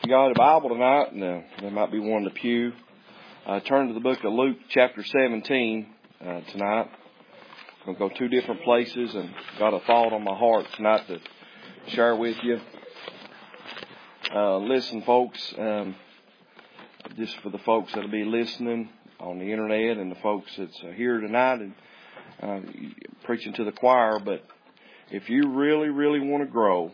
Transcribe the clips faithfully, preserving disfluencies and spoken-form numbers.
You got a Bible tonight, and uh, there might be one in the pew. Uh, turn to the book of Luke, chapter seventeen, uh, tonight. I'm going to go two different places, and got a thought on my heart tonight to share with you. Uh, listen, folks, um, just for the folks that'll be listening on the internet and the folks that's uh, here tonight and uh, preaching to the choir, but if you really, really want to grow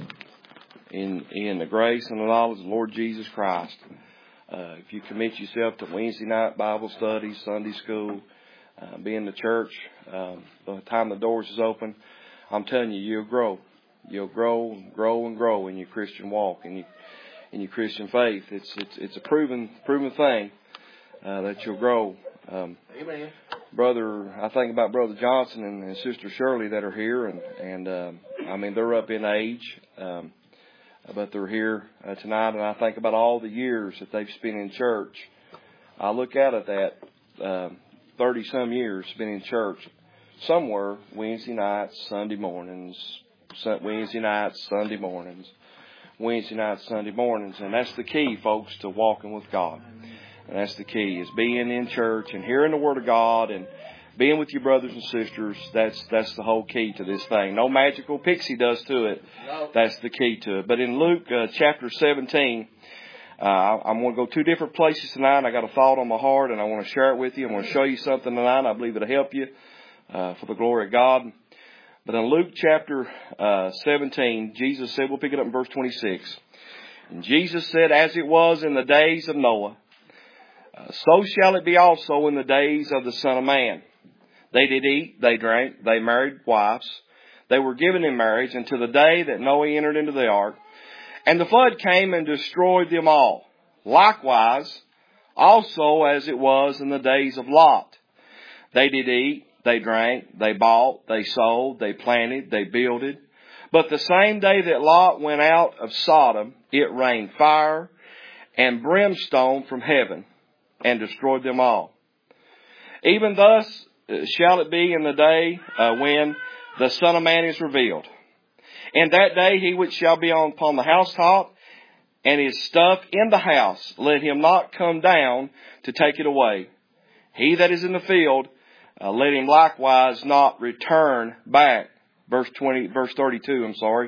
in in the grace and the knowledge of the Lord Jesus Christ, uh, if you commit yourself to Wednesday night Bible study, Sunday school, uh, be in the church, um, by the time the doors is open, I'm telling you, you'll grow. You'll grow and grow and grow in your Christian walk, in your, in your Christian faith. It's it's it's a proven proven thing uh, that you'll grow. Um, Amen. Brother, I think about Brother Johnson and, and Sister Shirley that are here, and and um, I mean they're up in age, um, but they're here uh, tonight, and I think about all the years that they've spent in church. I look out at that um, thirty some years spent in church, somewhere Wednesday nights, Sunday mornings. Wednesday nights, Sunday mornings, Wednesday nights, Sunday mornings, and that's the key, folks, to walking with God. And that's the key, is being in church and hearing the Word of God and being with your brothers and sisters. That's that's the whole key to this thing. No magical pixie does to it. That's the key to it. But in Luke uh, chapter seventeen, uh, I'm going to go two different places tonight. I got a thought on my heart, and I want to share it with you. I'm going to show you something tonight. I believe it'll help you uh, for the glory of God. But in Luke chapter uh, seventeen, Jesus said, we'll pick it up in verse twenty-six. And Jesus said, as it was in the days of Noah, uh, so shall it be also in the days of the Son of Man. They did eat, they drank, they married wives. They were given in marriage until the day that Noah entered into the ark. And the flood came and destroyed them all. Likewise, also as it was in the days of Lot. They did eat, they drank, they bought, they sold, they planted, they builded. But the same day that Lot went out of Sodom, it rained fire and brimstone from heaven and destroyed them all. Even thus shall it be in the day uh, when the Son of Man is revealed. In that day he which shall be on upon the housetop and his stuff in the house, let him not come down to take it away. He that is in the field, Uh, let him likewise not return back. Verse twenty, verse thirty-two, I'm sorry.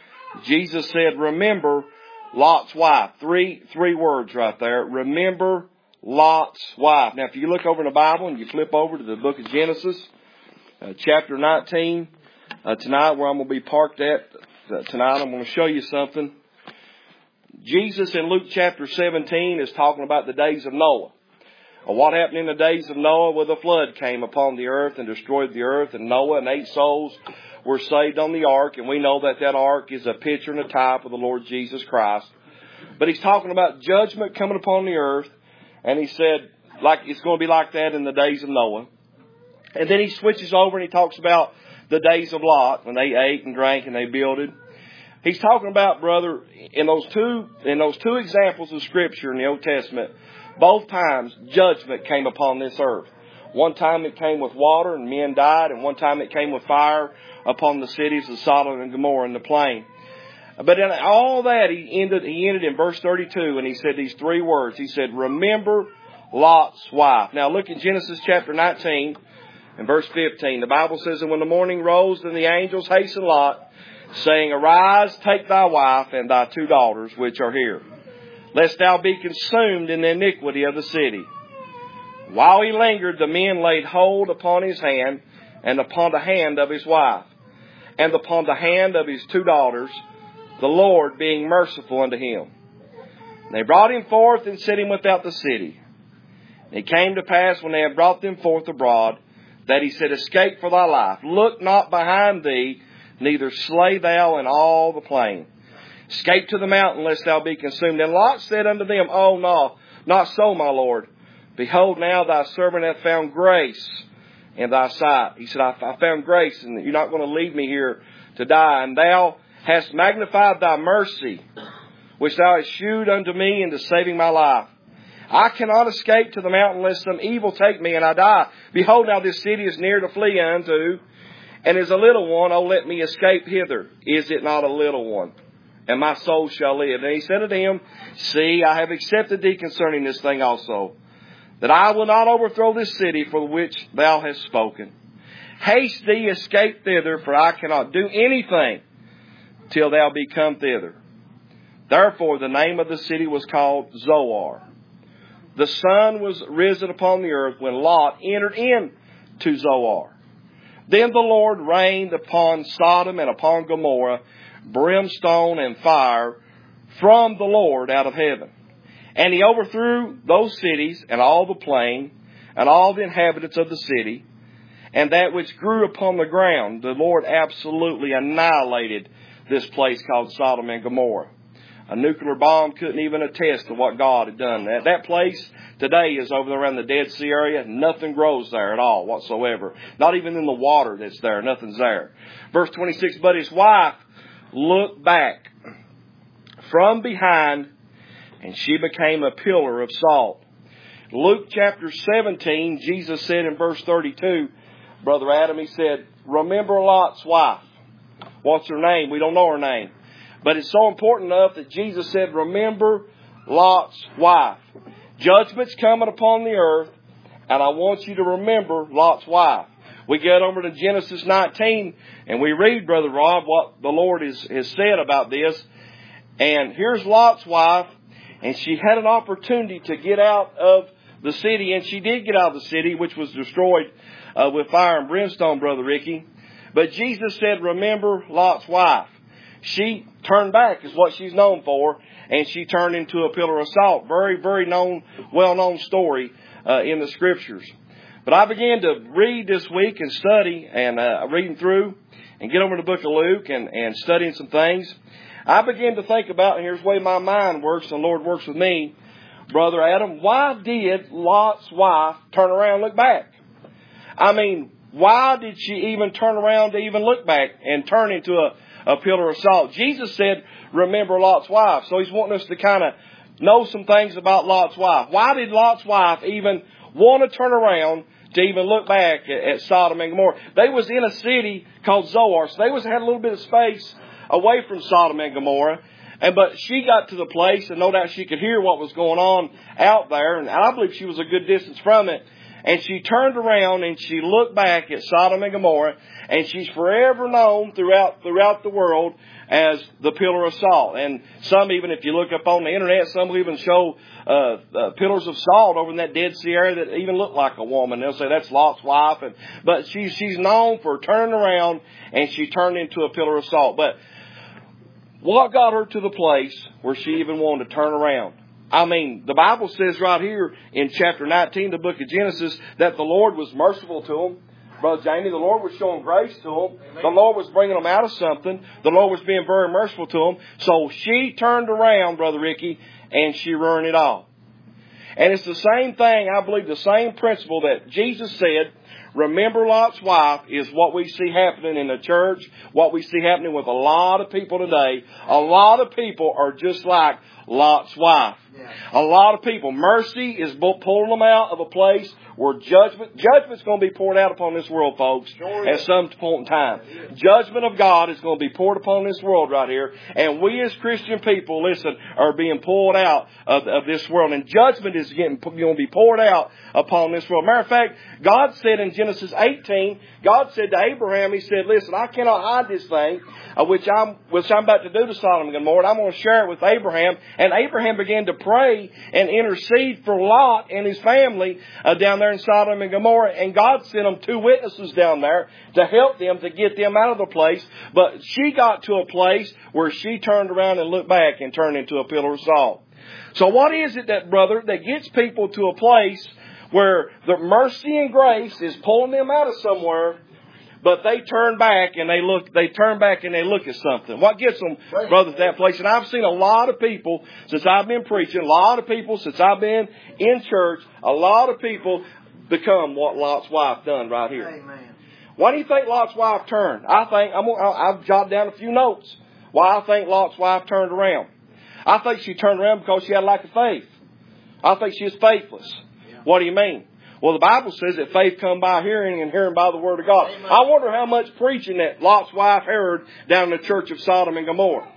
Jesus said, remember Lot's wife. Three, three words right there. Remember Lot's wife. Now, if you look over in the Bible and you flip over to the book of Genesis, uh, chapter nineteen, uh, tonight where I'm going to be parked at uh, tonight, I'm going to show you something. Jesus in Luke chapter seventeen is talking about the days of Noah. What happened in the days of Noah? Well, the flood came upon the earth and destroyed the earth, and Noah and eight souls were saved on the ark, and we know that that ark is a picture and a type of the Lord Jesus Christ. But he's talking about judgment coming upon the earth, and he said, like it's going to be like that in the days of Noah. And then he switches over and he talks about the days of Lot, when they ate and drank and they builded. He's talking about, brother, in those two in those two examples of Scripture in the Old Testament, both times judgment came upon this earth. One time it came with water and men died, and one time it came with fire upon the cities of Sodom and Gomorrah in the plain. But in all that, he ended, he ended in verse thirty-two, and he said these three words. He said, remember Lot's wife. Now look in Genesis chapter nineteen and verse fifteen. The Bible says, and when the morning rose, then the angels hastened Lot, saying, arise, take thy wife and thy two daughters, which are here, lest thou be consumed in the iniquity of the city. While he lingered, the men laid hold upon his hand and upon the hand of his wife and upon the hand of his two daughters, the Lord being merciful unto him. And they brought him forth and set him without the city. And it came to pass, when they had brought them forth abroad, that he said, escape for thy life. Look not behind thee, neither slay thou in all the plain. Escape to the mountain, lest thou be consumed. And Lot said unto them, oh, no, not so, my Lord. Behold, now thy servant hath found grace in thy sight. He said, I, I found grace, and you're not going to leave me here to die. And thou hast magnified thy mercy, which thou hast shewed unto me into saving my life. I cannot escape to the mountain, lest some evil take me and I die. Behold, now this city is near to flee unto, and is a little one. Oh, let me escape hither. Is it not a little one? and my soul shall live. And he said unto him, See, I have accepted thee concerning this thing also, that I will not overthrow this city for which thou hast spoken. Haste thee, escape thither, for I cannot do anything till thou be come thither. Therefore the name of the city was called Zoar. The sun was risen upon the earth when Lot entered into Zoar. Then the Lord rained upon Sodom and upon Gomorrah brimstone and fire from the Lord out of heaven. And he overthrew those cities and all the plain and all the inhabitants of the city, and that which grew upon the ground. The Lord absolutely annihilated this place called Sodom and Gomorrah. A nuclear bomb couldn't even attest to what God had done. That, that place today is over there around the Dead Sea area. Nothing grows there at all whatsoever. Not even in the water that's there. Nothing's there. Verse twenty-six, but his wife looked back from behind, and she became a pillar of salt. Luke chapter seventeen, Jesus said in verse thirty-two, Brother Adam, he said, remember Lot's wife. What's her name? We don't know her name. But it's so important enough that Jesus said, remember Lot's wife. Judgment's coming upon the earth, and I want you to remember Lot's wife. We get over to Genesis nineteen, and we read, Brother Rob, what the Lord has, has said about this. And here's Lot's wife, and she had an opportunity to get out of the city, and she did get out of the city, which was destroyed uh, with fire and brimstone, Brother Ricky. But Jesus said, remember Lot's wife. She turned back, is what she's known for, and she turned into a pillar of salt. Very, very known, well-known story uh, in the Scriptures. But I began to read this week and study, and uh, reading through, and get over to the book of Luke and, and studying some things. I began to think about, and here's the way my mind works, and the Lord works with me, Brother Adam, why did Lot's wife turn around and look back? I mean, why did she even turn around to even look back and turn into a a pillar of salt? Jesus said, remember Lot's wife. So he's wanting us to kind of know some things about Lot's wife. Why did Lot's wife even want to turn around to even look back at, at Sodom and Gomorrah? They was in a city called Zoar, so they was had a little bit of space away from Sodom and Gomorrah. And but she got to the place, and no doubt she could hear what was going on out there, and I believe she was a good distance from it. And she turned around and she looked back at Sodom and Gomorrah, and she's forever known throughout throughout the world as the pillar of salt. And some, even if you look up on the internet, some will even show uh, uh, pillars of salt over in that Dead Sea area that even look like a woman. They'll say that's Lot's wife. And, but she's she's known for turning around, and she turned into a pillar of salt. But what got her to the place where she even wanted to turn around? I mean, the Bible says right here in chapter nineteen, the book of Genesis, that the Lord was merciful to them. Brother Jamie, the Lord was showing grace to them. Amen. The Lord was bringing them out of something. The Lord was being very merciful to them. So she turned around, Brother Ricky, and she ruined it all. And it's the same thing, I believe, the same principle that Jesus said, remember Lot's wife, is what we see happening in the church, what we see happening with a lot of people today. A lot of people are just like Lot's wife. Yeah. A lot of people. Mercy is pulling them out of a place where judgment, judgment's going to be poured out upon this world, folks, sure at some point in time. Judgment of God is going to be poured upon this world right here. And we as Christian people, listen, are being pulled out of, of this world. And judgment is getting, going to be poured out upon this world. Matter of fact, God said in Genesis eighteen, God said to Abraham, He said, listen, I cannot hide this thing, uh, which I'm which I'm about to do to Sodom and Gomorrah. I'm going to share it with Abraham. And Abraham began to pray and intercede for Lot and his family uh, down there in Sodom and Gomorrah. And God sent them two witnesses down there to help them, to get them out of the place. But she got to a place where she turned around and looked back and turned into a pillar of salt. So what is it that, brother, that gets people to a place where the mercy and grace is pulling them out of somewhere, but they turn back and they look, they turn back and they look at something? What gets them, brother, to that place? And I've seen a lot of people since I've been preaching, a lot of people since I've been in church, a lot of people become what Lot's wife done right here. Amen. Why do you think Lot's wife turned? I think, I'm, I've jotted down a few notes why I think Lot's wife turned around. I think she turned around because she had a lack of faith. I think she was faithless. Yeah. What do you mean? Well, the Bible says that faith come by hearing, and hearing by the Word of God. Amen. I wonder how much preaching that Lot's wife heard down in the church of Sodom and Gomorrah.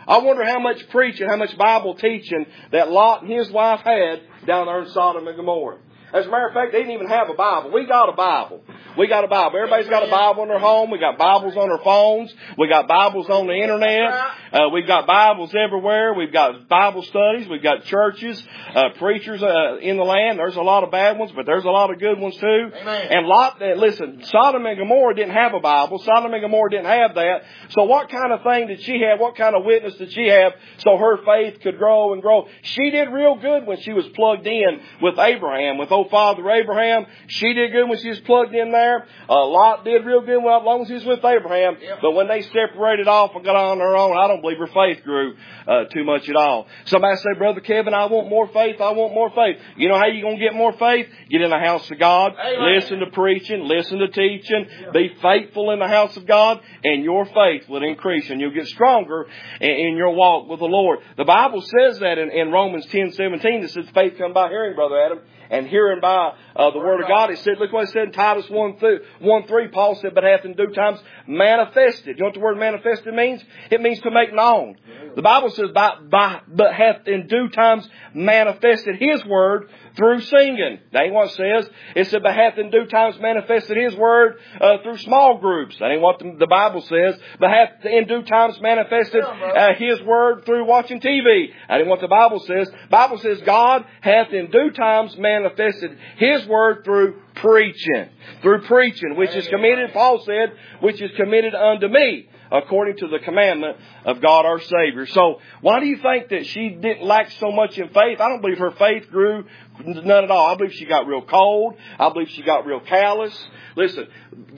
I wonder how much preaching, how much Bible teaching that Lot and his wife had down there in Sodom and Gomorrah. As a matter of fact, they didn't even have a Bible. We got a Bible. We got a Bible. Everybody's got a Bible in their home. We got Bibles on their phones. We got Bibles on the internet. Uh, we've got Bibles everywhere. We've got Bible studies. We've got churches, uh, preachers uh, in the land. There's a lot of bad ones, but there's a lot of good ones too. Amen. And Lot, uh, listen, Sodom and Gomorrah didn't have a Bible. Sodom and Gomorrah didn't have that. So what kind of thing did she have? What kind of witness did she have so her faith could grow and grow? She did real good when she was plugged in with Abraham, with old Father Abraham. She did good when she was plugged in there. Uh, Lot did real good as long as he was with Abraham. Yep. But when they separated off and got on their own, I don't believe her faith grew uh, too much at all. Somebody say, Brother Kevin, I want more faith. I want more faith. You know how you going to get more faith? Get in the house of God. Amen. Listen to preaching. Listen to teaching. Yep. Be faithful in the house of God, and your faith will increase, and you'll get stronger in, in your walk with the Lord. The Bible says that in, in Romans ten seventeen. It says faith comes by hearing, Brother Adam, and hearing by uh, the Word of God. It said, look what it said in Titus one three. Paul said, but hath in due times manifested. You know what the word manifested means? It means to make known. The Bible says, by, by, but hath in due times manifested His Word through singing. That ain't what it says. It said, but hath in due times manifested His Word uh, through small groups. That ain't what the, the Bible says. But hath in due times manifested uh, His Word through watching T V. That ain't what the Bible says. The Bible says, God hath in due times manifested His Word through preaching. Through preaching, which is committed, Paul said, which is committed unto me, according to the commandment of God our Savior. So, why do you think that she didn't lack so much in faith? I don't believe her faith grew none at all. I believe she got real cold. I believe she got real callous. Listen,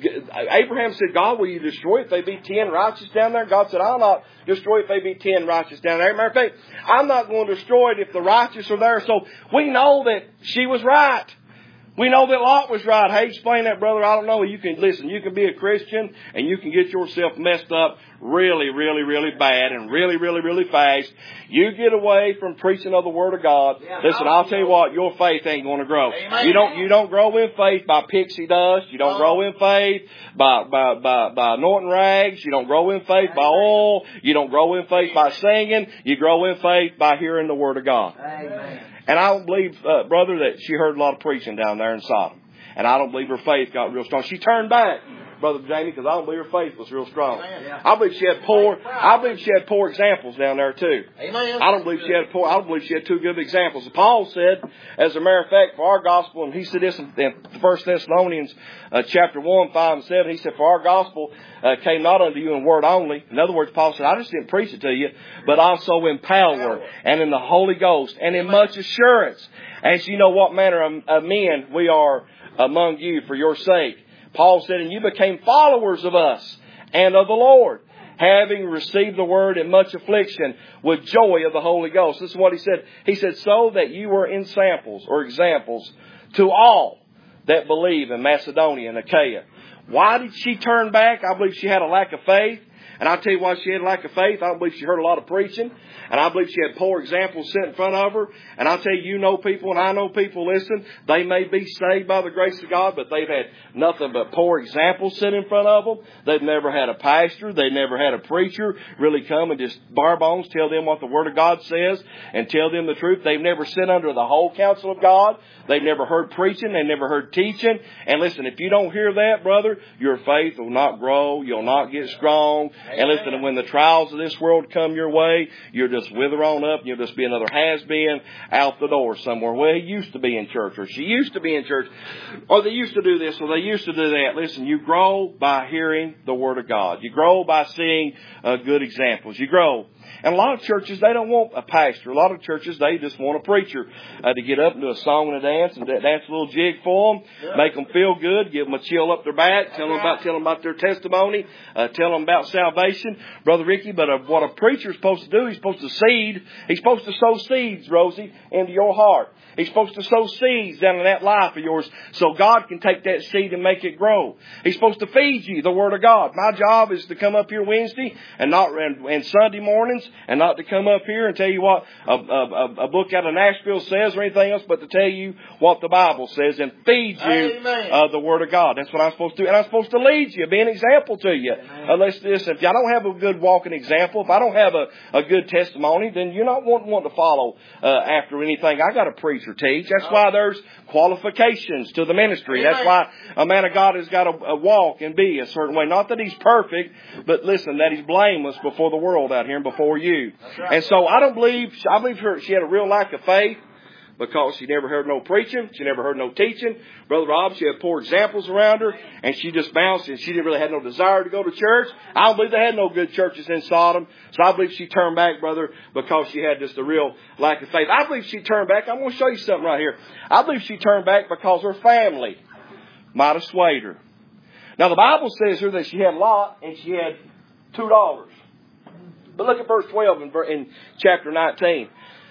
Abraham said, God, will you destroy if they be ten righteous down there? God said, I'll not destroy if they be ten righteous down there. Matter of fact, I'm not going to destroy it if the righteous are there. So, we know that she was right. We know that Lot was right. Hey, explain that, brother. I don't know. You can, listen, you can be a Christian and you can get yourself messed up really, really, really bad and really, really, really fast. You get away from preaching of the Word of God. Yeah, listen, I'll tell you what, your faith ain't going to grow. Amen. You don't, you don't grow in faith by pixie dust. You don't oh. grow in faith by, by, by, by anointing rags. You don't grow in faith by oil. You don't grow in faith by singing. You grow in faith by hearing the Word of God. Amen. And I don't believe, uh, brother, that she heard a lot of preaching down there in Sodom. And I don't believe her faith got real strong. She turned back, Brother Jamie, because I don't believe her faith was real strong. Amen. I believe she had poor. I believe she had poor examples down there too. Amen. I don't believe she had poor. I don't believe she had two good examples. Paul said, as a matter of fact, for our gospel, and he said this in First Thessalonians uh, chapter one, five and seven. He said, for our gospel uh, came not unto you in word only. In other words, Paul said, I just didn't preach it to you, but also in power and in the Holy Ghost and in much assurance. As you know what manner of, of men we are among you for your sake. Paul said, and you became followers of us and of the Lord, having received the word in much affliction with joy of the Holy Ghost. This is what he said. He said, so that you were in samples or examples to all that believe in Macedonia and Achaia. Why did she turn back? I believe she had a lack of faith. And I'll tell you why she had a lack of faith. I believe she heard a lot of preaching. And I believe she had poor examples set in front of her. And I'll tell you, you know people and I know people, listen, they may be saved by the grace of God, but they've had nothing but poor examples set in front of them. They've never had a pastor. They've never had a preacher really come and just bar bones, tell them what the Word of God says and tell them the truth. They've never sat under the whole counsel of God. They've never heard preaching. They've never heard teaching. And listen, if you don't hear that, brother, your faith will not grow. You'll not get strong. And listen, when the trials of this world come your way, you'll just wither on up. You'll just be another has-been out the door somewhere. Well, he used to be in church, or she used to be in church, or they used to do this, or they used to do that. Listen, you grow by hearing the Word of God. You grow by seeing uh, good examples. You grow. And a lot of churches, they don't want a pastor. A lot of churches, they just want a preacher uh, to get up and do a song and a dance and dance a little jig for them, yeah. Make them feel good, give them a chill up their back, tell them about tell them about their testimony, uh, tell them about salvation, Brother Ricky. But uh, what a preacher's supposed to do, he's supposed to seed. He's supposed to sow seeds, Rosie, into your heart. He's supposed to sow seeds down in that life of yours so God can take that seed and make it grow. He's supposed to feed you the Word of God. My job is to come up here Wednesday and not and, and Sunday mornings and not to come up here and tell you what a, a, a book out of Nashville says or anything else, but to tell you what the Bible says and feed you uh, the Word of God. That's what I'm supposed to do. And I'm supposed to lead you, be an example to you. Unless this, if I don't have a good walking example, if I don't have a, a good testimony, then you're not wanting want to follow uh, after anything I got to preach or teach. That's why there's qualifications to the ministry. That's why a man of God has got to uh, walk and be a certain way. Not that he's perfect, but listen, that he's blameless before the world out here and before you. Right. And so I don't believe, I believe her, she had a real lack of faith because she never heard no preaching. She never heard no teaching. Brother Rob, she had poor examples around her, and she just bounced, and she didn't really have no desire to go to church. I don't believe they had no good churches in Sodom. So I believe she turned back, brother, because she had just a real lack of faith. I believe she turned back. I'm going to show you something right here. I believe she turned back because her family might have swayed her. Now, the Bible says here that she had Lot, and she had two daughters. But look at verse twelve in, in chapter nineteen.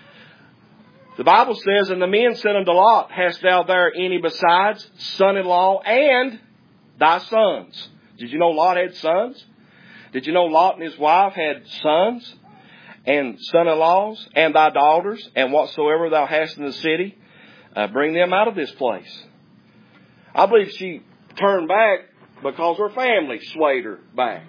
The Bible says, and the men said unto Lot, hast thou there any besides son-in-law and thy sons? Did you know Lot had sons? Did you know Lot and his wife had sons and son-in-laws and thy daughters and whatsoever thou hast in the city? Uh, bring them out of this place. I believe she turned back because her family swayed her back.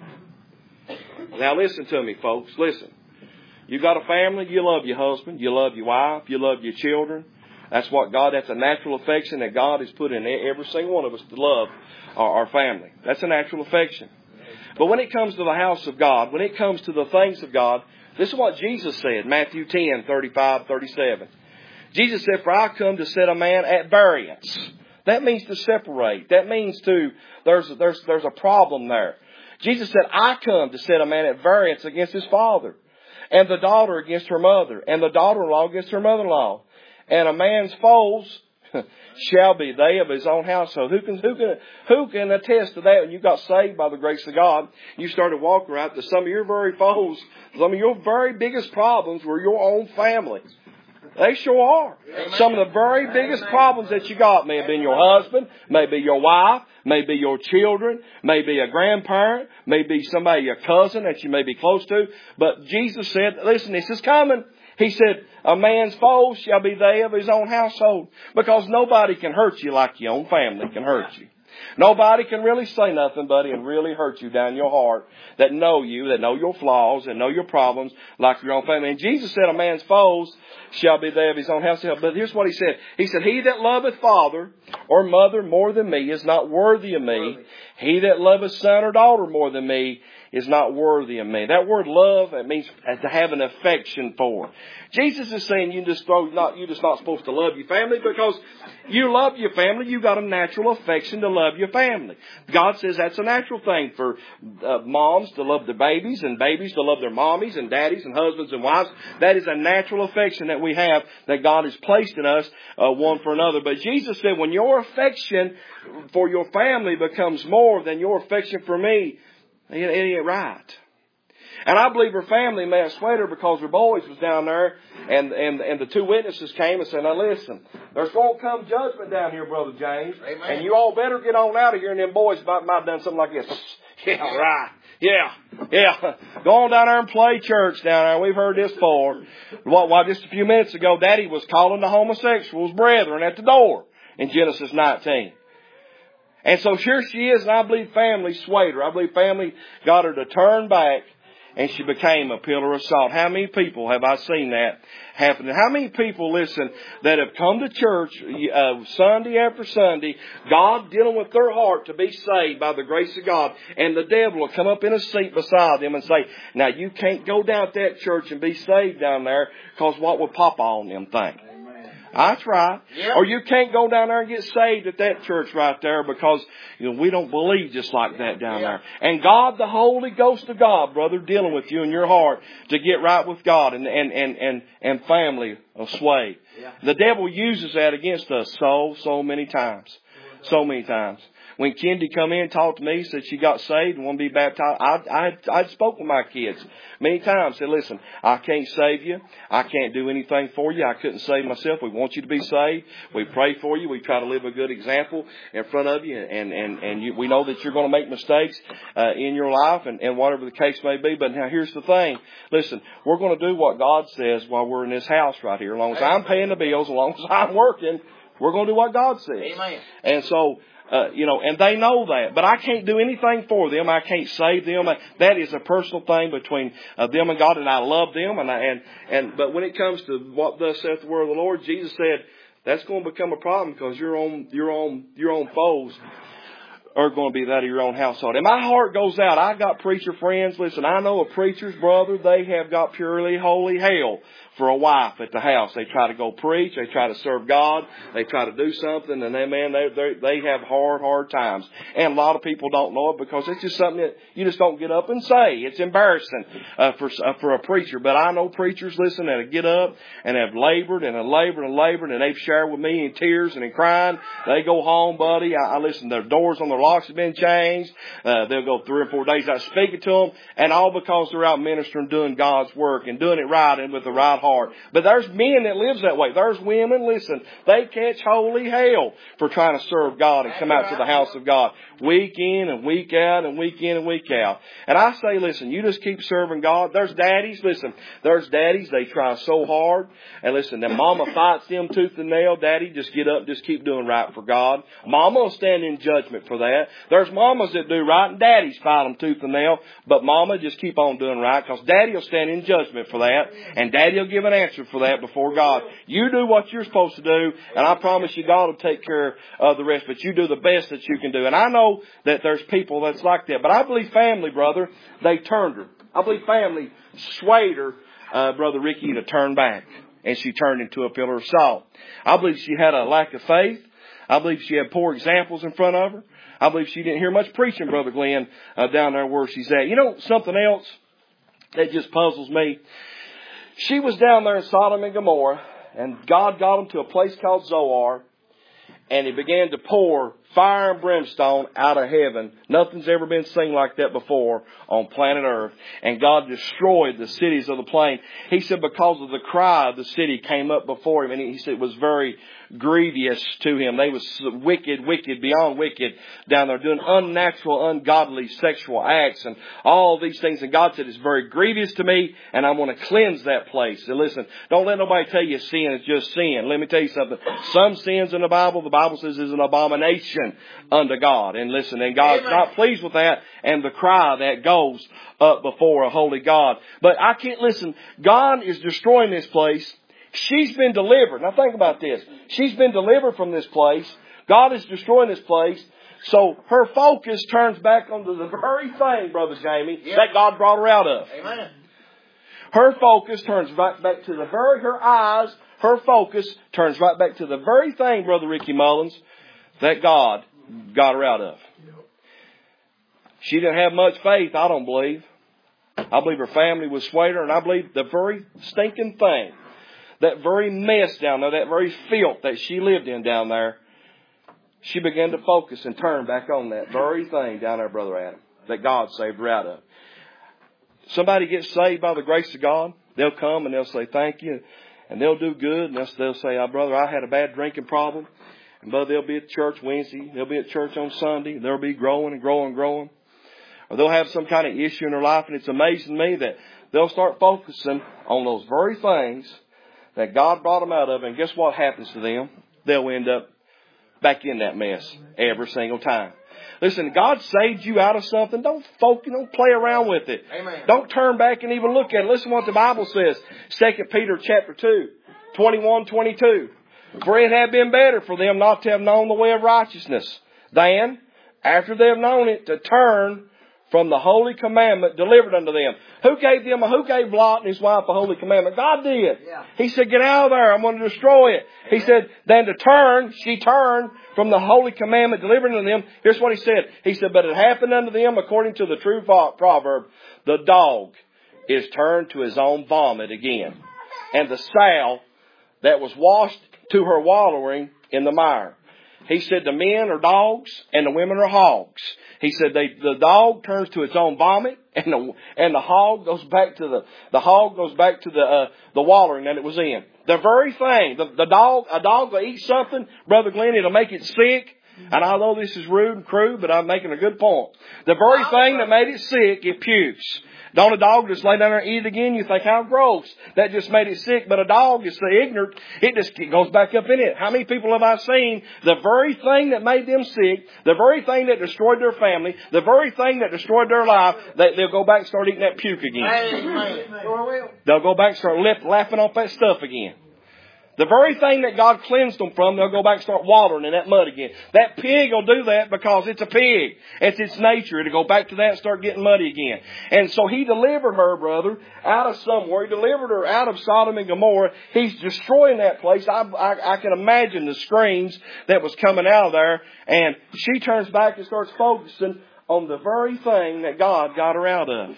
Now listen to me, folks. Listen. You got a family, you love your husband, you love your wife, you love your children. That's what God, that's a natural affection that God has put in every single one of us to love our, our family. That's a natural affection. But when it comes to the house of God, when it comes to the things of God, this is what Jesus said, Matthew ten, thirty-five, thirty-seven. Jesus said, for I come to set a man at variance. That means to separate. That means to, there's, there's, there's a problem there. Jesus said, I come to set a man at variance against his father, and the daughter against her mother, and the daughter-in-law against her mother-in-law. And a man's foes shall be they of his own household. Who can, who can, who can attest to that? When you got saved by the grace of God, you started walking around that some of your very foes, some of your very biggest problems were your own family. They sure are. Amen. Some of the very biggest problems that you got may have been your husband, may be your wife, may be your children, may be a grandparent, may be somebody, a cousin that you may be close to. But Jesus said, listen, this is coming. He said, a man's foes shall be they of his own household. Because nobody can hurt you like your own family can hurt you. Nobody can really say nothing, buddy, and really hurt you down your heart, that know you, that know your flaws, that know your problems, like your own family. And Jesus said, a man's foes shall be they of his own household. But here's what he said. He said, he that loveth father or mother more than me is not worthy of me. He that loveth son or daughter more than me is not worthy of me. That word love, it means to have an affection for. Jesus is saying you just throw not you're just not supposed to love your family because you love your family. You got a natural affection to love your family. God says that's a natural thing for uh, moms to love their babies and babies to love their mommies and daddies and husbands and wives. That is a natural affection that we have that God has placed in us uh, one for another. But Jesus said when your affection for your family becomes more than your affection for me, it ain't right. And I believe her family may have swayed her because her boys was down there and, and, and the two witnesses came and said, now listen, there's going to come judgment down here, Brother James. Amen. And you all better get on out of here. And them boys might, might have done something like this. Yeah, right. Yeah, yeah. Go on down there and play church down there. We've heard this before. Well, well, just a few minutes ago, Daddy was calling the homosexuals brethren at the door in Genesis nineteen. And so here she is, and I believe family swayed her. I believe family got her to turn back, and she became a pillar of salt. How many people have I seen that happen? How many people, listen, that have come to church uh, Sunday after Sunday, God dealing with their heart to be saved by the grace of God, and the devil will come up in a seat beside them and say, now you can't go down to that church and be saved down there, because what would Papa on them think? That's right. Yep. Or you can't go down there and get saved at that church right there because you know we don't believe just like that down yep. there. And God, the Holy Ghost of God, brother, dealing with you in your heart to get right with God and and and and, and family will sway. Yep. The devil uses that against us so so many times, so many times. When Kendi come in and talked to me, said she got saved and want to be baptized, I I I spoke with my kids many times. Said, listen, I can't save you. I can't do anything for you. I couldn't save myself. We want you to be saved. We pray for you. We try to live a good example in front of you, and and and you, we know that you're going to make mistakes uh, in your life, and and whatever the case may be. But now here's the thing. Listen, we're going to do what God says while we're in this house right here. As long as I'm paying the bills, as long as I'm working, we're going to do what God says. Amen. And so. Uh, you know, and they know that. But I can't do anything for them. I can't save them. That is a personal thing between uh, them and God, and I love them. And, I, and, and but when it comes to what thus saith the word of the Lord, Jesus said, that's going to become a problem because your own, your own, your own foes are going to be that of your own household. And my heart goes out. I got preacher friends. Listen, I know a preacher's brother. They have got purely holy hell for a wife at the house. They try to go preach. They try to serve God. They try to do something. And they, man, they, they, they have hard, hard times. And a lot of people don't know it because it's just something that you just don't get up and say. It's embarrassing uh, for uh, for a preacher. But I know preachers, listen, that get up and have labored and have labored and labored. And they've shared with me in tears and in crying. They go home, buddy. I, I listen, their doors on their locks have been changed. Uh, they'll go three or four days out speaking to them. And all because they're out ministering, doing God's work and doing it right and with the right heart. But there's men that lives that way. There's women, listen, they catch holy hell for trying to serve God and come out to the house of God week in and week out and week in and week out. And I say, listen, you just keep serving God. There's daddies, listen, there's daddies, they try so hard. And listen, then mama fights them tooth and nail. Daddy, just get up, just keep doing right for God. Mama will stand in judgment for that. There's mamas that do right and daddies fight them tooth and nail. But mama, just keep on doing right because daddy will stand in judgment for that. And daddy will give an answer for that before God. You do what you're supposed to do, and I promise you God will take care of the rest, but you do the best that you can do. And I know that there's people that's like that, but I believe family, brother, they turned her. I believe family swayed her, uh, Brother Ricky, to turn back, and she turned into a pillar of salt. I believe she had a lack of faith. I believe she had poor examples in front of her. I believe she didn't hear much preaching, Brother Glenn, uh, down there where she's at. You know, something else that just puzzles me. She was down there in Sodom and Gomorrah, and God got them to a place called Zoar, and He began to pour fire and brimstone out of heaven. Nothing's ever been seen like that before on planet Earth. And God destroyed the cities of the plain. He said because of the cry of the city came up before Him, and He said it was very grievous to Him. They was wicked, wicked, beyond wicked down there, doing unnatural, ungodly sexual acts and all these things. And God said, it's very grievous to me, and I want to cleanse that place. And listen, don't let nobody tell you sin is just sin. Let me tell you something. Some sins in the Bible, the Bible says, is an abomination unto God. And listen, and God's Amen. Not pleased with that, and the cry that goes up before a holy God. But I can't listen. God is destroying this place. She's been delivered. Now think about this. She's been delivered from this place. God is destroying this place. So her focus turns back onto the very thing, Brother Jamie, yep. that God brought her out of. Amen. Her focus turns right back to the very, her eyes, her focus turns right back to the very thing, Brother Ricky Mullins, that God got her out of. She didn't have much faith, I don't believe. I believe her family was swayed her, and I believe the very stinking thing, that very mess down there, that very filth that she lived in down there, she began to focus and turn back on that very thing down there, Brother Adam, that God saved her out of. Somebody gets saved by the grace of God, they'll come and they'll say thank you, and they'll do good, and they'll, they'll say, oh, brother, I had a bad drinking problem, and brother, they'll be at church Wednesday, they'll be at church on Sunday, they'll be growing and growing and growing. Or they'll have some kind of issue in their life, and it's amazing to me that they'll start focusing on those very things that God brought them out of, and guess what happens to them? They'll end up back in that mess every single time. Listen, God saved you out of something. Don't focus, don't play around with it. Amen. Don't turn back and even look at it. Listen to what the Bible says. Second Peter chapter two, twenty-one, twenty-two. For it had been better for them not to have known the way of righteousness than, after they have known it, to turn from the holy commandment delivered unto them. Who gave them, who gave Lot and his wife a holy commandment? God did. Yeah. He said, get out of there. I'm going to destroy it. Amen. He said, then to turn, she turned from the holy commandment delivered unto them. Here's what he said. He said, but it happened unto them according to the true proverb, the dog is turned to his own vomit again, and the sow that was washed to her wallowing in the mire. He said the men are dogs and the women are hogs. He said they, the dog turns to its own vomit, and the and the hog goes back to the the hog goes back to the uh, the wallowing that it was in. The very thing, the, the dog, a dog will eat something, Brother Glenn, it'll make it sick. And I know this is rude and crude, but I'm making a good point. The very thing that made it sick, it pukes. Don't a dog just lay down there and eat it again? You think, how gross. That just made it sick. But a dog is the ignorant. It just it goes back up in it. How many people have I seen? The very thing that made them sick, the very thing that destroyed their family, the very thing that destroyed their life, they, they'll go back and start eating that puke again. Amen. They'll go back and start lip, laughing off that stuff again. The very thing that God cleansed them from, they'll go back and start watering in that mud again. That pig will do that because it's a pig. It's its nature. It'll go back to that and start getting muddy again. And so He delivered her, brother, out of somewhere. He delivered her out of Sodom and Gomorrah. He's destroying that place. I, I, I can imagine the screams that was coming out of there. And she turns back and starts focusing on the very thing that God got her out of.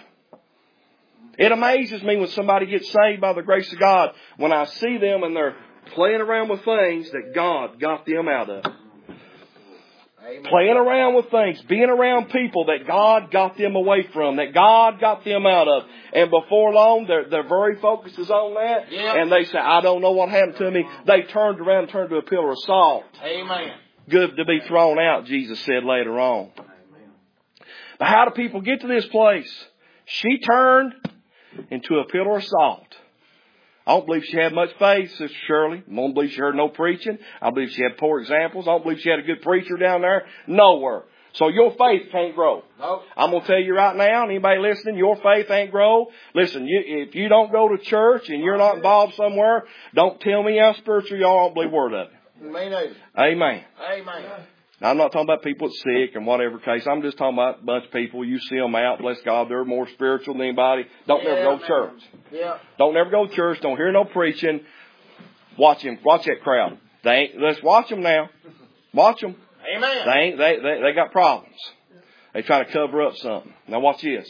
It amazes me when somebody gets saved by the grace of God, when I see them and they're playing around with things that God got them out of. Amen. Playing around with things, being around people that God got them away from, that God got them out of. And before long, their, their very focus is on that. Yep. And they say, I don't know what happened to me. They turned around and turned to a pillar of salt. Amen. Good to be thrown out, Jesus said later on. Amen. But how do people get to this place? She turned into a pillar of salt. I don't believe she had much faith, Sister Shirley. I don't believe she heard no preaching. I believe she had poor examples. I don't believe she had a good preacher down there. Nowhere. So your faith can't grow. Nope. I'm going to tell you right now, anybody listening, your faith ain't grow. Listen, you, if you don't go to church and you're not involved somewhere, don't tell me how spiritual you are. I don't believe a word of it. Amen. Amen. Amen. Now, I'm not talking about people that's sick and whatever case. I'm just talking about a bunch of people. You see them out. Bless God, they're more spiritual than anybody. Don't yeah, never go to church. Yeah. Don't never go to church. Don't hear no preaching. Watch him. Watch that crowd. They ain't, let's watch them now. Watch them. Amen. They ain't. They they, they got problems. They try to cover up something. Now watch this.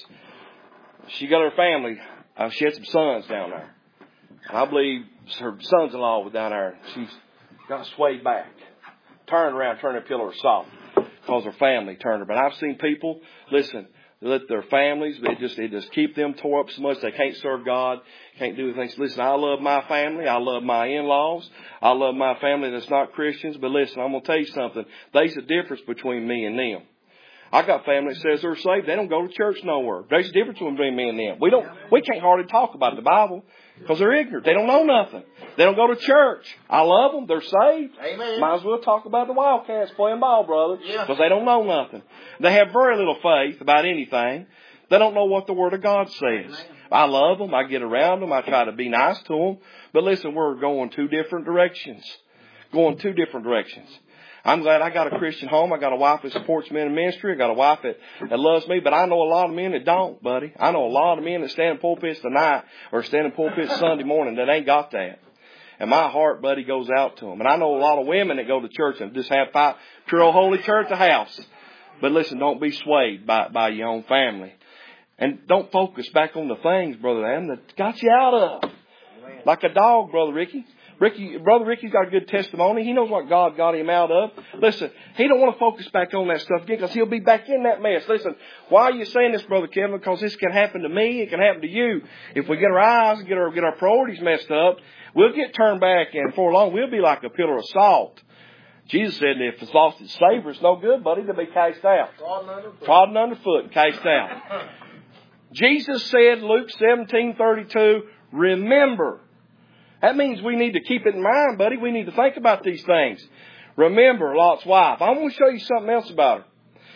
She got her family. Uh, she had some sons down there. And I believe her sons-in-law was down there. She got swayed back. Turned around, turned a pillar of salt because her family turned her. But I've seen people, listen, let their families, it just, it just keep them tore up so much they can't serve God, can't do things. Listen, I love my family. I love my in-laws. I love my family that's not Christians. But listen, I'm going to tell you something. There's a difference between me and them. I got family that says they're saved. They don't go to church nowhere. There's a difference between me and them. We don't, we can't hardly talk about the Bible because they're ignorant. They don't know nothing. They don't go to church. I love them. They're saved. Amen. Might as well talk about the Wildcats playing ball, brother, because yeah. they don't know nothing. They have very little faith about anything. They don't know what the Word of God says. Amen. I love them. I get around them. I try to be nice to them. But listen, we're going two different directions. Going two different directions. I'm glad I got a Christian home. I got a wife that supports men in ministry. I got a wife that, that loves me. But I know a lot of men that don't, buddy. I know a lot of men that stand in pulpits tonight or stand in pulpits Sunday morning that ain't got that. And my heart, buddy, goes out to them. And I know a lot of women that go to church and just have five pure old holy church a house. But listen, don't be swayed by, by your own family. And don't focus back on the things, Brother Adam, that got you out of. Like a dog, Brother Ricky. Ricky, Brother Ricky's got a good testimony. He knows what God got him out of. Listen, he don't want to focus back on that stuff again because he'll be back in that mess. Listen, why are you saying this, Brother Kevin? Because this can happen to me. It can happen to you. If we get our eyes and get our, get our priorities messed up, we'll get turned back, and for long we'll be like a pillar of salt. Jesus said if it's lost its savor, it's no good, buddy. They'll be cast out. Trodden underfoot. Trodden underfoot and cast out. Jesus said, Luke seventeen thirty-two, remember. That means we need to keep it in mind, buddy. We need to think about these things. Remember Lot's wife. I want to show you something else about her.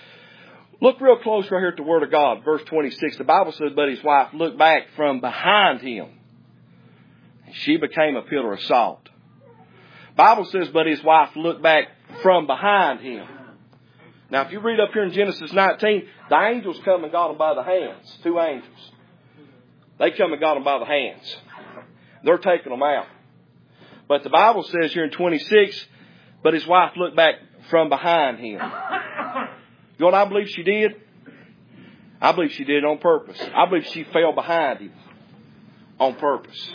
Look real close right here at the Word of God. Verse twenty-six. The Bible says, but his wife looked back from behind him. And she became a pillar of salt. Bible says, but his wife looked back from behind him. Now, if you read up here in Genesis nineteen, the angels come and got them by the hands. Two angels. They come and got them by the hands. They're taking them out. But the Bible says here in twenty-six, but his wife looked back from behind him. You know what I believe she did? I believe she did it on purpose. I believe she fell behind him on purpose.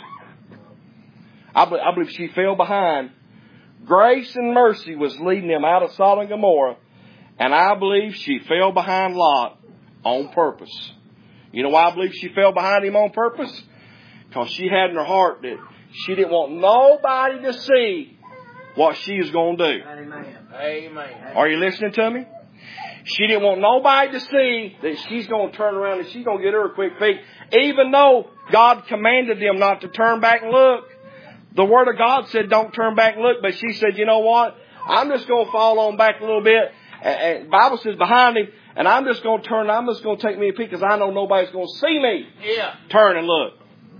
I believe, I believe she fell behind. Grace and mercy was leading them out of Sodom and Gomorrah. And I believe she fell behind Lot on purpose. You know why I believe she fell behind him on purpose? Because she had in her heart that she didn't want nobody to see what she was going to do. Amen. Amen. Are you listening to me? She didn't want nobody to see that she's going to turn around and she's going to get her a quick fix. Even though God commanded them not to turn back and look. The Word of God said don't turn back and look. But she said, you know what? I'm just going to fall on back a little bit. And the Bible says behind him. And I'm just going to turn. I'm just going to take me a peek because I know nobody's going to see me. Yeah. Turn and look.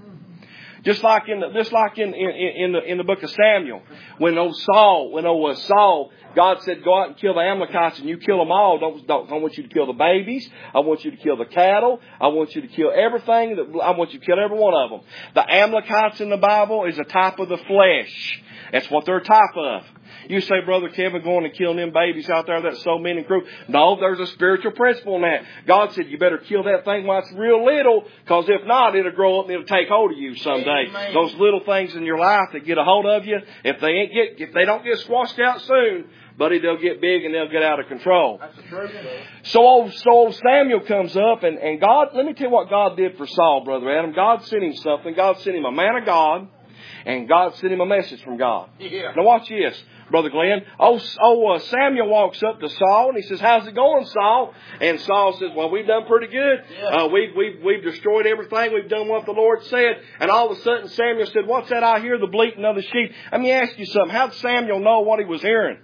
Just like in the, just like in, in, in the, in the book of Samuel, when old Saul, when old Saul, God said, go out and kill the Amalekites and you kill them all. Don't, don't, I want you to kill the babies. I want you to kill the cattle. I want you to kill everything. That, I want you to kill every one of them. The Amalekites in the Bible is a type of the flesh. That's what they're a type of. You say, Brother Kevin, going and killing them babies out there, that's so mean and cruel. No, there's a spiritual principle in that. God said, you better kill that thing while it's real little, because if not, it'll grow up and it'll take hold of you someday. Amen. Those little things in your life that get a hold of you, if they ain't get, if they don't get squashed out soon, buddy, they'll get big and they'll get out of control. That's the truth. So old, so old Samuel comes up, and, and God, let me tell you what God did for Saul, Brother Adam. God sent him something. God sent him a man of God, and God sent him a message from God. Yeah. Now watch this, Brother Glenn. Oh, oh uh, Samuel walks up to Saul and he says, how's it going, Saul? And Saul says, well, we've done pretty good. Yeah. Uh, we've, we've, we've destroyed everything. We've done what the Lord said. And all of a sudden Samuel said, what's that I hear? The bleating of the sheep. Let me ask you something. How did Samuel know what he was hearing?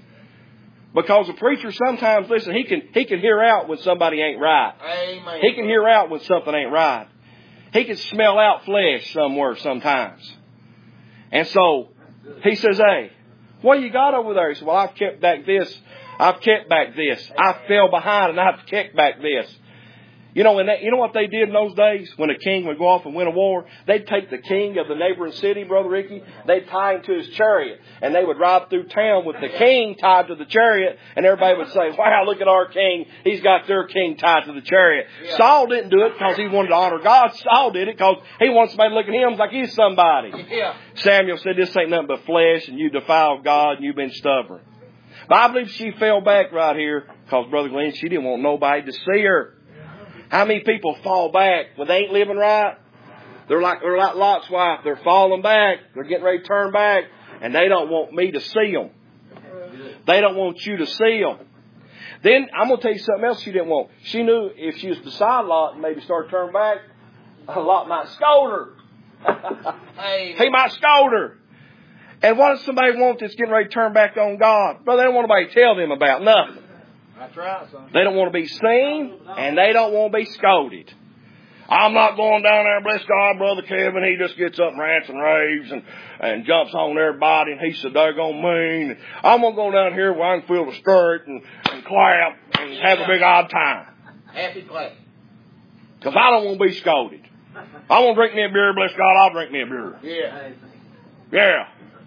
Because a preacher sometimes, listen, he can, he can hear out when somebody ain't right. Amen. He can hear out when something ain't right. He can smell out flesh somewhere sometimes. And so he says, hey, what you got over there? He said, well, I've kept back this. I've kept back this. I fell behind and I've kept back this. You know, when they, you know what they did in those days when a king would go off and win a war? They'd take the king of the neighboring city, Brother Ricky. They'd tie him to his chariot. And they would ride through town with the king tied to the chariot. And everybody would say, wow, look at our king. He's got their king tied to the chariot. Yeah. Saul didn't do it because he wanted to honor God. Saul did it because he wants somebody to look at him like he's somebody. Yeah. Samuel said, this ain't nothing but flesh, and you defiled God and you've been stubborn. But I believe she fell back right here because, Brother Glenn, she didn't want nobody to see her. How many people fall back when they ain't living right? They're like, they're like Lot's wife. They're falling back. They're getting ready to turn back. And they don't want me to see them. They don't want you to see them. Then I'm going to tell you something else she didn't want. She knew if she was beside Lot and maybe started turning back, Lot might scold her. He might scold her. And what does somebody want that's getting ready to turn back on God? Brother, they don't want nobody to tell them about nothing. That's right, son. They don't want to be seen, and they don't want to be scolded. I'm not going down there, bless God, Brother Kevin. He just gets up and rants and raves and, and jumps on everybody, and he said, they're going to mean. I'm going to go down here where I can feel the spirit and, and clap and have a big odd time. Happy clap. Because I don't want to be scolded. I want to drink me a beer, bless God, I'll drink me a beer. Yeah. Yeah.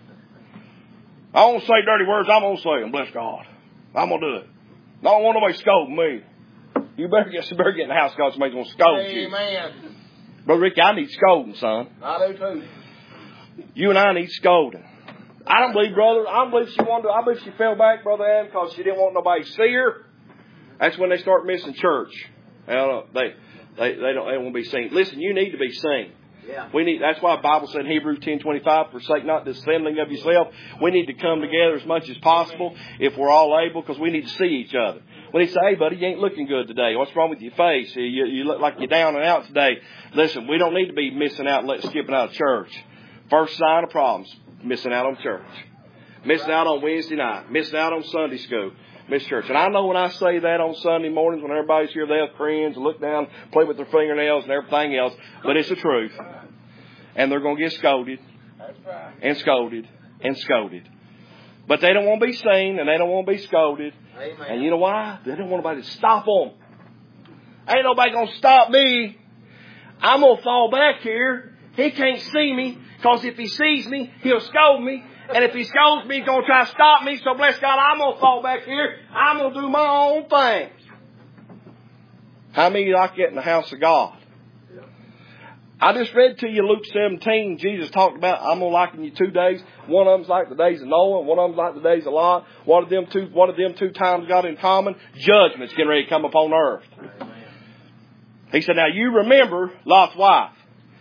I won't say dirty words, I'm going to say them, bless God. I'm going to do it. I don't want nobody scolding me. You better get, you better get in the house because somebody's going to scold Amen. you. Amen. Brother Ricky, I need scolding, son. I do too. You and I need scolding. I don't believe, brother, I don't believe she wanted to, I believe she fell back, Brother Adam, because she didn't want nobody to see her. That's when they start missing church. They don't, they, they, they don't, they don't want to be seen. Listen, you need to be seen. Yeah. We need. That's why the Bible said in Hebrews ten twenty-five, forsake not the assembling of yourself. We need to come together as much as possible if we're all able, because we need to see each other. When he say, hey, buddy, you ain't looking good today. What's wrong with your face? You, you look like you're down and out today. Listen, we don't need to be missing out and let, skipping out of church. First sign of problems, missing out on church. Missing out on Wednesday night. Missing out on Sunday school. Miss church. And I know when I say that on Sunday mornings when everybody's here, they'll cringe and look down, play with their fingernails and everything else. But it's the truth. And they're going to get scolded. That's right. And scolded. And scolded. But they don't want to be seen and they don't want to be scolded. Amen. And you know why? They don't want nobody to stop them. Ain't nobody going to stop me. I'm going to fall back here. He can't see me, because if he sees me, he'll scold me. And if he scolds me, he's going to try to stop me. So bless God, I'm going to fall back here. I'm going to do my own thing. How many like that in the house of God? I just read to you Luke seventeen. Jesus talked about, I'm going to liken you two days. One of them's like the days of Noah. One of them's like the days of Lot. What of them two, what of them two times got in common? Judgment's getting ready to come upon earth. He said, now you remember Lot's wife.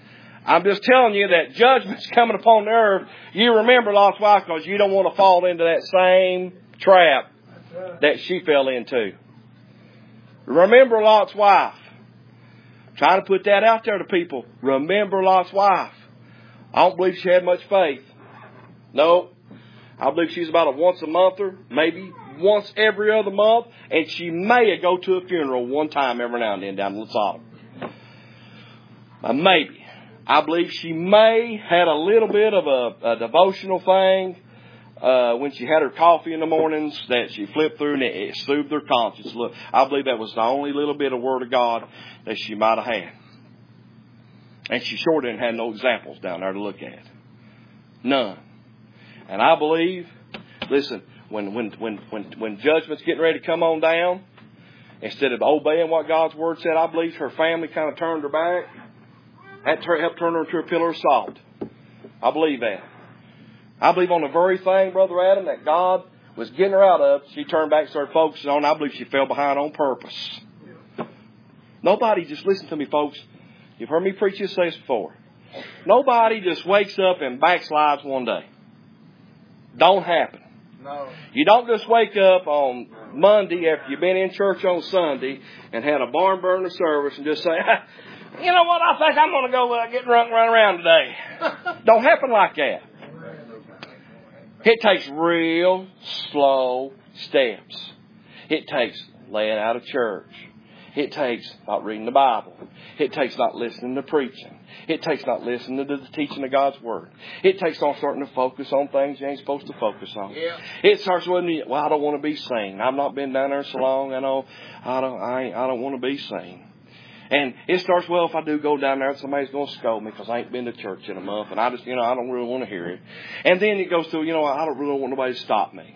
I'm just telling you that judgment's coming upon the earth. You remember Lot's wife because you don't want to fall into that same trap that she fell into. Remember Lot's wife. Trying to put that out there to people. Remember Lot's wife. I don't believe she had much faith. No. I believe she's about a once a monther, maybe once every other month, and she may go to a funeral one time every now and then down in Lasada. Uh, maybe. I believe she may had a little bit of a, a devotional thing uh, when she had her coffee in the mornings that she flipped through and it, it soothed her conscience. Look, I believe that was the only little bit of Word of God that she might have had. And she sure didn't have no examples down there to look at. None. And I believe, listen, when when when when when judgment's getting ready to come on down, instead of obeying what God's Word said, I believe her family kind of turned her back. That helped turn her into a pillar of salt. I believe that. I believe on the very thing, Brother Adam, that God was getting her out of, she turned back and started focusing on. I believe she fell behind on purpose. Nobody, just listen to me, folks. You've heard me preach this say this before. Nobody just wakes up and backslides one day. Don't happen. No. You don't just wake up on Monday after you've been in church on Sunday and had a barn burner service and just say, you know what, I think I'm going to go uh, get drunk and run around today. Don't happen like that. It takes real slow steps. It takes laying out of church. It takes not reading the Bible. It takes not listening to preaching. It takes not listening to the teaching of God's Word. It takes on starting to focus on things you ain't supposed to focus on. Yeah. It starts with, well, I don't want to be seen. I've not been down there so long. I know I don't. I, ain't, I don't want to be seen. And it starts, well, if I do go down there, somebody's going to scold me because I ain't been to church in a month, and I just, you know, I don't really want to hear it. And then it goes to, you know, I don't really want nobody to stop me.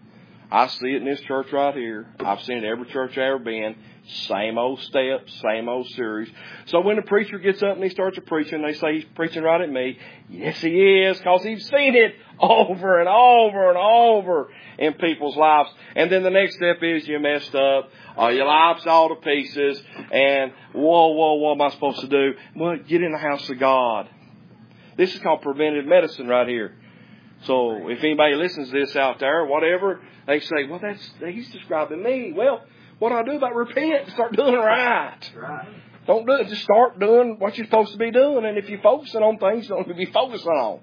I see it in this church right here. I've seen it every church I've ever been. Same old steps, same old series. So when the preacher gets up and he starts to preaching, they say he's preaching right at me. Yes, he is, because he's seen it over and over and over in people's lives. And then the next step is you messed up. Uh, your life's all to pieces. And whoa, whoa, what am I supposed to do? Well, get in the house of God. This is called preventive medicine right here. So if anybody listens to this out there, whatever, they say, well, that's he's describing me. Well, what do I do about repent and start doing it right? Right. Don't do it. Just start doing what you're supposed to be doing. And if you're focusing on things you don't need to be focusing on.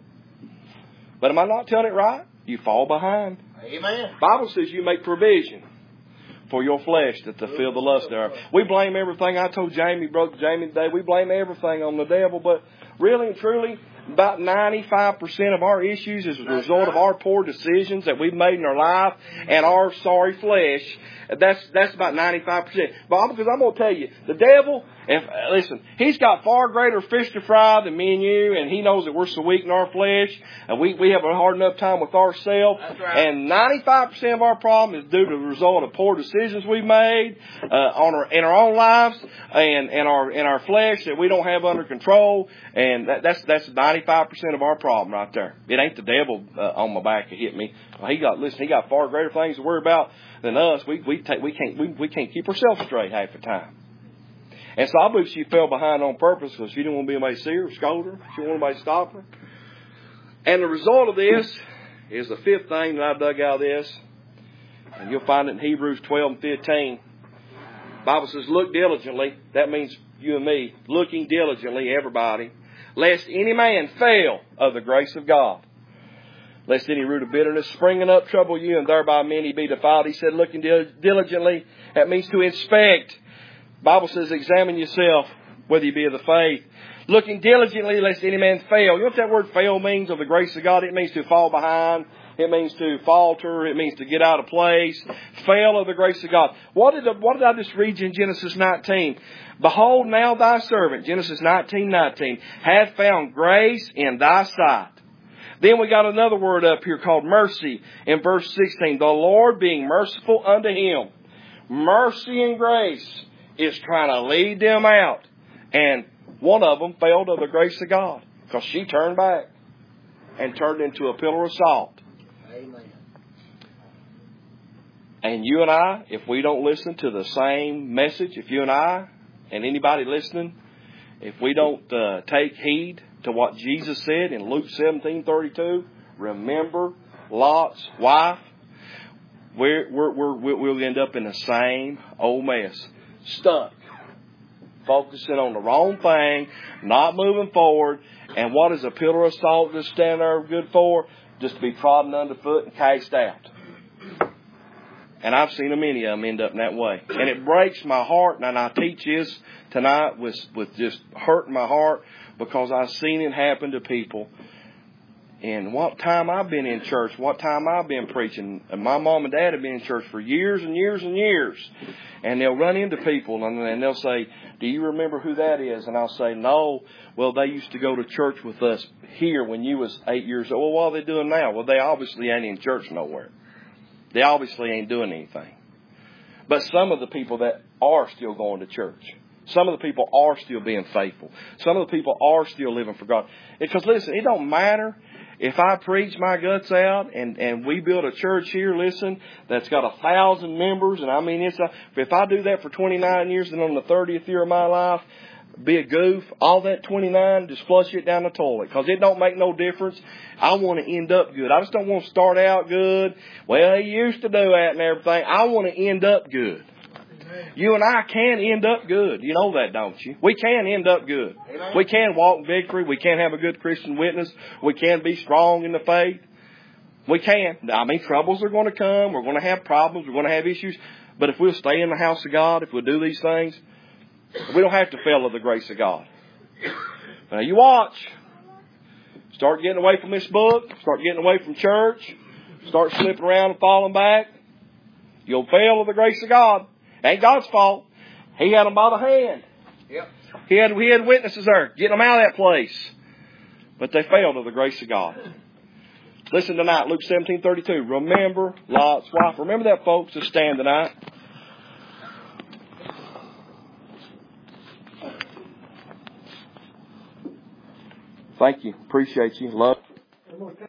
But am I not telling it right? You fall behind. Amen. The Bible says you make provision for your flesh that to fill the lust thereof. We blame everything. I told Jamie, Brother Jamie today, we blame everything on the devil. But really and truly, about ninety-five percent of our issues is a result of our poor decisions that we've made in our life and our sorry flesh. That's that's about ninety-five percent. Bob, because I'm going to tell you, the devil, if listen, he's got far greater fish to fry than me and you, and he knows that we're so weak in our flesh, and we, we have a hard enough time with ourselves. Right. And ninety-five percent of our problem is due to the result of poor decisions we've made uh, on our in our own lives and and our in our flesh that we don't have under control. And that, that's that's ninety-five percent of our problem right there. It ain't the devil uh, on my back that hit me. Well, he got listen. He got far greater things to worry about than us. We we take we can't we, we can't keep ourselves straight half the time. And so I believe she fell behind on purpose because she didn't want anybody to see her, scold her. She didn't want anybody to stop her. And the result of this is the fifth thing that I dug out of this, and you'll find it in Hebrews twelve and fifteen. The Bible says, "Look diligently." That means you and me, looking diligently, everybody, lest any man fail of the grace of God. Lest any root of bitterness springing up trouble you, and thereby many be defiled. He said, looking diligently, that means to inspect. The Bible says, examine yourself, whether you be of the faith. Looking diligently, lest any man fail. You know what that word fail means of the grace of God? It means to fall behind. It means to falter. It means to get out of place. Fail of the grace of God. What did, the, what did I just read in Genesis nineteen? Behold, now thy servant, Genesis nineteen nineteen, hath found grace in thy sight. Then we got another word up here called mercy in verse sixteen. The Lord being merciful unto him. Mercy and grace is trying to lead them out. And one of them failed of the grace of God because she turned back and turned into a pillar of salt. Amen. And you and I, if we don't listen to the same message, if you and I and anybody listening, if we don't uh, take heed to what Jesus said in Luke seventeen thirty-two. Remember Lot's wife. We're, we're, we're, we'll end up in the same old mess. Stuck. Focusing on the wrong thing. Not moving forward. And what is a pillar of salt just stand there good for? Just to be trodden underfoot and cast out. And I've seen a many of them end up in that way. And it breaks my heart. And I teach this tonight with, with just hurting my heart because I've seen it happen to people. And what time I've been in church, what time I've been preaching. And my mom and dad have been in church for years and years and years. And they'll run into people and, and they'll say, do you remember who that is? And I'll say, no. Well, they used to go to church with us here when you was eight years old. Well, what are they doing now? Well, they obviously ain't in church nowhere. They obviously ain't doing anything. But some of the people that are still going to church, some of the people are still being faithful. Some of the people are still living for God. Because listen, it don't matter if I preach my guts out and, and we build a church here, listen, that's got a thousand members. And I mean, it's a, if I do that for twenty-nine years, then on the thirtieth year of my life, be a goof, all that twenty-nine, just flush it down the toilet. Because it don't make no difference. I want to end up good. I just don't want to start out good. Well, he used to do that and everything. I want to end up good. Amen. You and I can end up good. You know that, don't you? We can end up good. Amen. We can walk in victory. We can have a good Christian witness. We can be strong in the faith. We can. I mean, troubles are going to come. We're going to have problems. We're going to have issues. But if we'll stay in the house of God, if we'll do these things, we don't have to fail of the grace of God. Now you watch. Start getting away from this book. Start getting away from church. Start slipping around and falling back. You'll fail of the grace of God. It ain't God's fault. He had them by the hand. Yep. He had, he had witnesses there getting them out of that place. But they failed of the grace of God. Listen tonight, Luke seventeen thirty-two. Remember Lot's wife. Remember that, folks. Just stand tonight. Thank you. Appreciate you. Love.